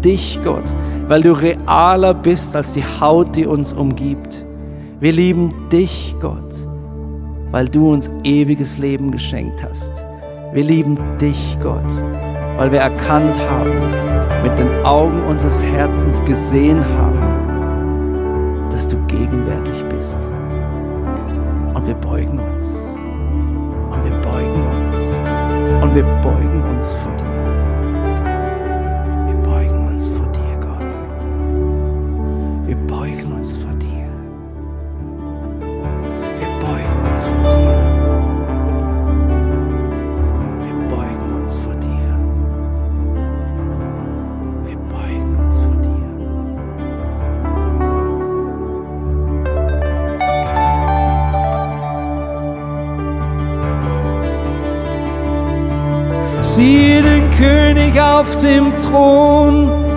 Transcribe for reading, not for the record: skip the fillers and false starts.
dich, Gott, weil du realer bist als die Haut, die uns umgibt. Wir lieben dich, Gott, weil du uns ewiges Leben geschenkt hast. Wir lieben dich, Gott, weil wir erkannt haben, mit den Augen unseres Herzens gesehen haben, dass du gegenwärtig bist. Und wir beugen uns. Und wir beugen uns. Und wir beugen uns vor dir. Wir beugen uns vor dir, Gott. Wir beugen uns vor dir. Wir beugen uns vor dir. Wir beugen uns vor dir. Wir beugen uns vor dir. Sieh den König auf dem Thron,